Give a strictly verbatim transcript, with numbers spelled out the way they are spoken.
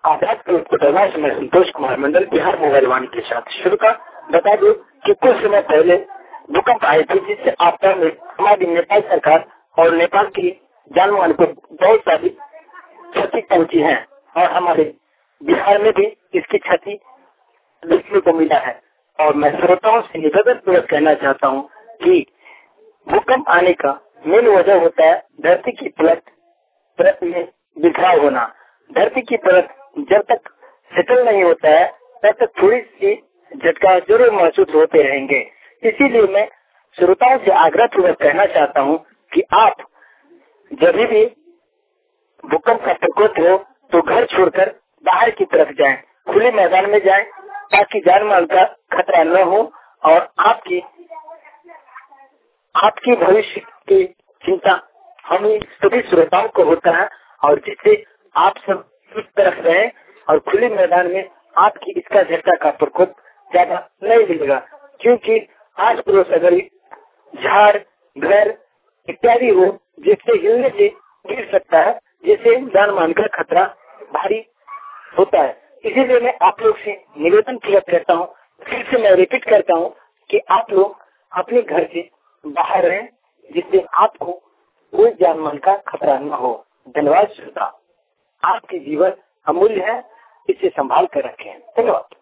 आजाद प्रवास में संतोष कुमार मंडल बिहार मोबाइल वाणी के साथ शुरू का बता दो कि कुछ समय पहले भूकंप आए थे, जिससे आपदा में हमारी नेपाल सरकार और नेपाल की जान माल को बहुत सारी क्षति पहुंची है और हमारे बिहार में भी इसकी क्षति देखने को मिला है। और मैं श्रोताओं से निवेदन पूर्वक कहना चाहता हूँ कि भूकंप आने का मेन वजह होता है धरती की परत परत में बिखराव होना। धरती की परत जब तक सेटल नहीं होता है तब तक थोड़ी सी झटका जरूर महसूस होते रहेंगे। इसीलिए मैं श्रोताओं से आग्रह पूर्वक कहना चाहता हूँ कि आप जब भी भूकंप का प्रकोप हो तो घर छोड़कर बाहर की तरफ जाएं, खुले मैदान में जाएं, ताकि जान माल का खतरा न हो और आपकी आपकी भविष्य की चिंता हम सभी श्रोताओं को होता है और जिससे आप सब इस तरफ रहें और खुले मैदान में आपकी इसका झटका का प्रकोप ज्यादा नहीं मिलेगा, क्योंकि आस पड़ोस अगर झाड़ घर इत्यादि हो जिससे हिलने से गिर सकता है, जिससे जान मान का खतरा भारी होता है। इसीलिए मैं आप लोग से निवेदन किया करता हूँ, फिर से मैं रिपीट करता हूँ कि आप लोग अपने घर से बाहर रहें, जिससे आपको कोई जान मान का खतरा न हो। धन्यवाद श्रोता, आपके जीवन अमूल्य है, इसे संभाल कर रखें। धन्यवाद।